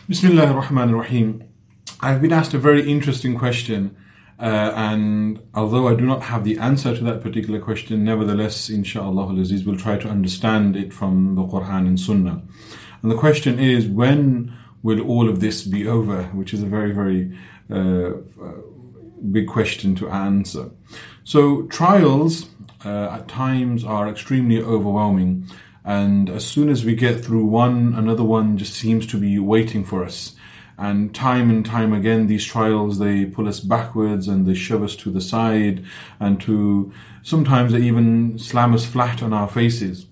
Bismillah ar-Rahman ar-Rahim. I've been asked a very interesting question, and although I do not have the answer to that particular question, nevertheless, inshaAllah al-Aziz, we'll try to understand it from the Quran and Sunnah. And the question is, when will all of this be over? Which is a very, very big question to answer. So trials at times are extremely overwhelming, and as soon as we get through one, another one just seems to be waiting for us. And time again, these trials, they pull us backwards and they shove us to the side, and sometimes they even slam us flat on our faces.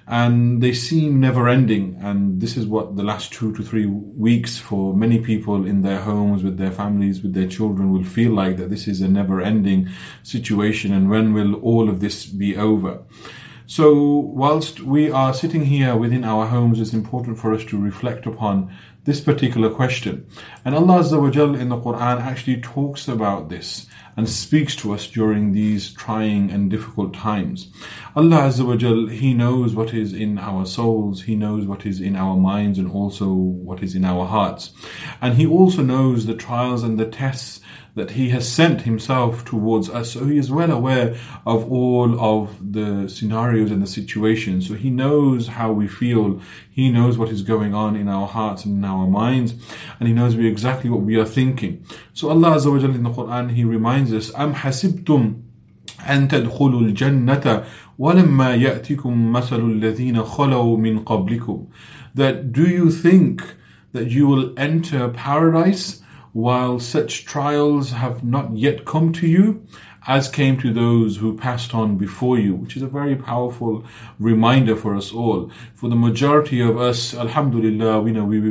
And they seem never ending. And this is what the last 2 to 3 weeks for many people in their homes, with their families, with their children, will feel like, that this is a never ending situation. And when will all of this be over? So whilst we are sitting here within our homes, it's important for us to reflect upon this particular question. And Allah Azza wa Jal in the Quran actually talks about this and speaks to us during these trying and difficult times. Allah Azza wa Jal, He knows what is in our souls, He knows what is in our minds, and also what is in our hearts. And He also knows the trials and the tests that He has sent Himself towards us. So He is well aware of all of the scenarios and the situations. So He knows how we feel. He knows what is going on in our hearts and in our minds. And He knows exactly what we are thinking. So Allah Azza wa Jalla in the Quran, He reminds us, أَمْ حَسِبْتُمْ أَن تَدْخُلُوا الْجَنَّةَ وَلَمَّا يَأْتِكُمْ مَثَلُ الَّذِينَ خَلَوْا مِنْ قَبْلِكُمْ. That do you think that you will enter paradise while such trials have not yet come to you, as came to those who passed on before you? Which is a very powerful reminder for us all. For the majority of us, alhamdulillah,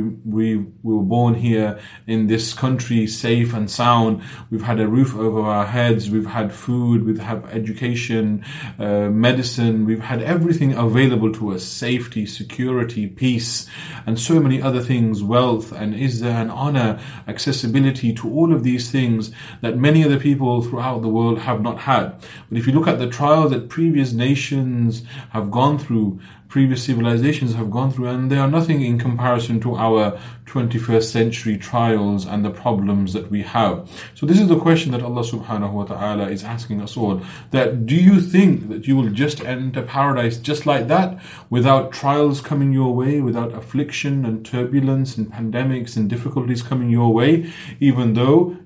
we were born here in this country safe and sound. We've had a roof over our heads, we've had food, we've had education, medicine, we've had everything available to us: safety, security, peace, and so many other things, wealth and izzah and honor, accessibility to all of these things that many other people throughout the world have not had. But if you look at the trials that previous nations have gone through, previous civilizations have gone through, and they are nothing in comparison to our 21st century trials and the problems that we have. So this is the question that Allah subhanahu wa ta'ala is asking us all, that do you think that you will just enter paradise just like that, without trials coming your way, without affliction and turbulence and pandemics and difficulties coming your way, even though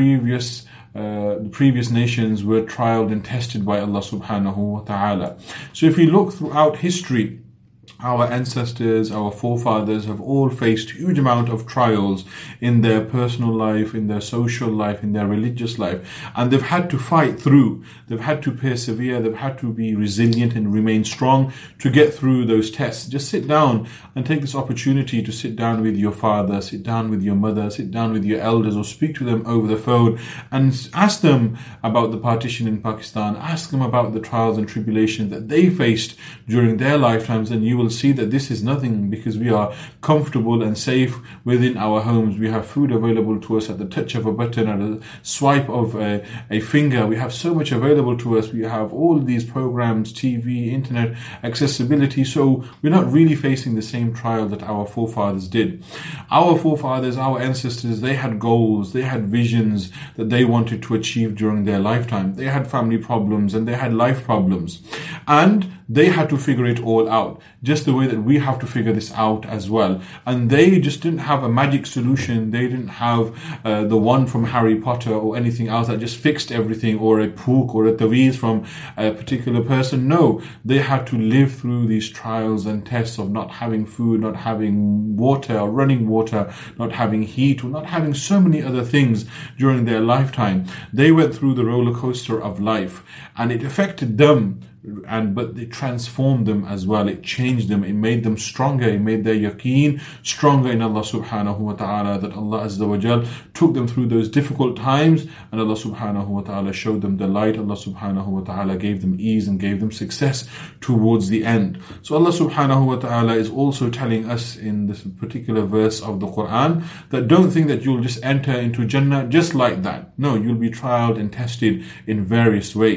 the previous nations were trialed and tested by Allah subhanahu wa ta'ala. So if we look throughout history, our ancestors, our forefathers have all faced huge amount of trials in their personal life, in their social life, in their religious life. And they've had to fight through. They've had to persevere. They've had to be resilient and remain strong to get through those tests. Just sit down and take this opportunity to sit down with your father, sit down with your mother, sit down with your elders, or speak to them over the phone and ask them about the partition in Pakistan. Ask them about the trials and tribulations that they faced during their lifetimes, and you will see that this is nothing, because we are comfortable and safe within our homes. We have food available to us at the touch of a button, at a swipe of a finger. We have so much available to us. We have all these programs, TV, internet, accessibility. So we're not really facing the same trial that our forefathers did. Our forefathers, our ancestors, they had goals, they had visions that they wanted to achieve during their lifetime. They had family problems and they had life problems. And they had to figure it all out, just the way that we have to figure this out as well. And they just didn't have a magic solution. They didn't have the one from Harry Potter or anything else that just fixed everything, or a pook or a taweez from a particular person. No, they had to live through these trials and tests of not having food, not having water or running water, not having heat, or not having so many other things during their lifetime. They went through the roller coaster of life, and it affected them. But it transformed them as well. It changed them. It made them stronger. It made their yaqeen stronger in Allah subhanahu wa ta'ala, that Allah Azza wa Jal took them through those difficult times, and Allah subhanahu wa ta'ala showed them the light. Allah subhanahu wa ta'ala gave them ease and gave them success towards the end. So Allah subhanahu wa ta'ala is also telling us in this particular verse of the Quran that don't think that you'll just enter into Jannah just like that. No, you'll be trialed and tested in various ways.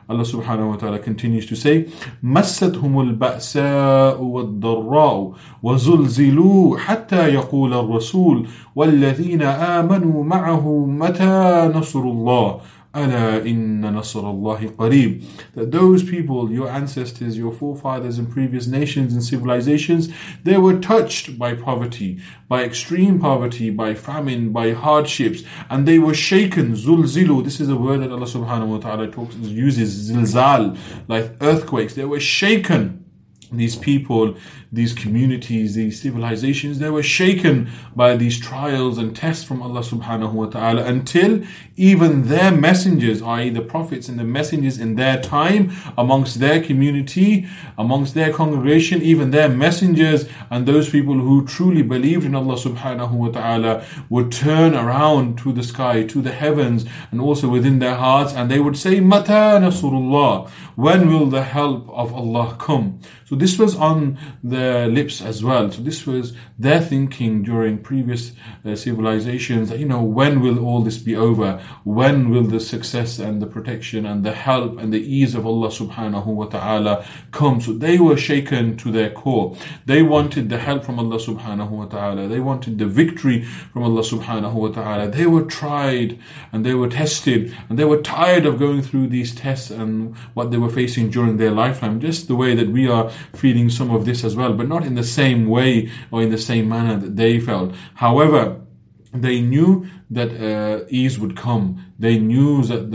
Allah subhanahu wa ta'ala continues to say, مَسَّتْهُمُ الْبَأْسَاءُ وَالضَّرَّاءُ وَزُلْزِلُوا حَتَّى يَقُولَ الرَّسُولُ وَالَّذِينَ آمَنُوا مَعَهُ مَتَى نَصْرُ اللَّهِ أَلَا إِنَّ نَصْرَ اللَّهِ قَرِيبٌ. That those people, your ancestors, your forefathers in previous nations and civilizations, they were touched by poverty, by extreme poverty, by famine, by hardships, and they were shaken. Zulzilu, this is a word that Allah subhanahu wa ta'ala uses, zilzal, like earthquakes. They were shaken. These people, these communities, these civilizations, they were shaken by these trials and tests from Allah subhanahu wa ta'ala until even their messengers, i.e. the prophets and the messengers in their time, amongst their community, amongst their congregation, even their messengers and those people who truly believed in Allah subhanahu wa ta'ala would turn around to the sky, to the heavens, and also within their hearts, and they would say, Mata Nasrullah, when will the help of Allah come? So this was on their lips as well. So this was their thinking during previous civilizations, that, when will all this be over? When will the success and the protection and the help and the ease of Allah subhanahu wa ta'ala come? So they were shaken to their core. They wanted the help from Allah subhanahu wa ta'ala. They wanted the victory from Allah subhanahu wa ta'ala. They were tried and they were tested and they were tired of going through these tests and what they were facing during their lifetime, just the way that we are feeling some of this as well, but not in the same way or in the same manner that they felt. However, they knew that ease would come. They knew that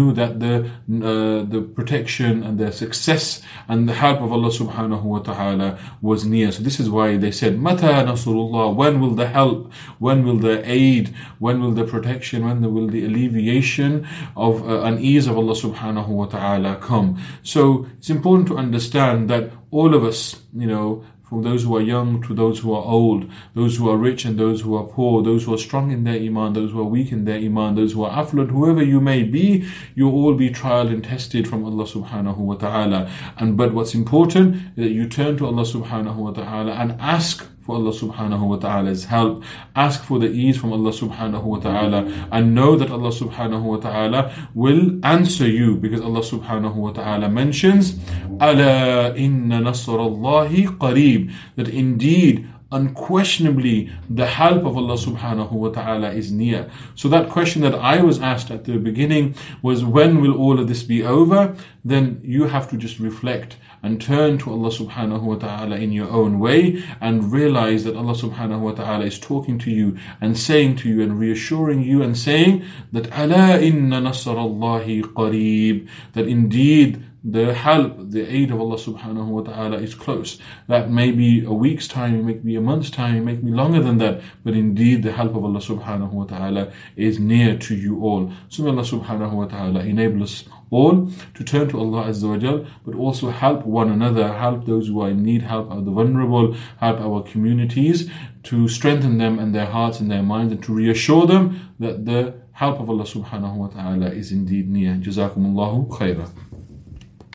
the protection and the success and the help of Allah subhanahu wa ta'ala was near. So this is why they said, Mata Nasrullah, when will the help, when will the aid, when will the protection, when will the alleviation of an ease of Allah subhanahu wa ta'ala come? So it's important to understand that all of us, from those who are young to those who are old, those who are rich and those who are poor, those who are strong in their iman, those who are weak in their iman, those who are affluent, whoever you may be, you'll all be trialed and tested from Allah subhanahu wa ta'ala. But what's important is that you turn to Allah subhanahu wa ta'ala and ask for Allah subhanahu wa ta'ala's help. Ask for the ease from Allah subhanahu wa ta'ala, and know that Allah subhanahu wa ta'ala will answer you, because Allah subhanahu wa ta'ala mentions, Ala inna nasrallahi qareeb, that indeed, unquestionably, the help of Allah subhanahu wa ta'ala is near. So that question that I was asked at the beginning was, when will all of this be over? Then you have to just reflect and turn to Allah subhanahu wa ta'ala in your own way, and realize that Allah subhanahu wa ta'ala is talking to you and saying to you and reassuring you and saying that Ala inna nasrallahi qareeb, that indeed the help, the aid of Allah subhanahu wa ta'ala is close. That may be a week's time, it may be a month's time, it may be longer than that, but indeed the help of Allah subhanahu wa ta'ala is near to you all. So may Allah subhanahu wa ta'ala enable us all to turn to Allah Azza wa Jal, but also help one another, help those who are in need, help the vulnerable, help our communities, to strengthen them and their hearts and their minds, and to reassure them that the help of Allah subhanahu wa ta'ala is indeed near. Jazakumullahu khairah.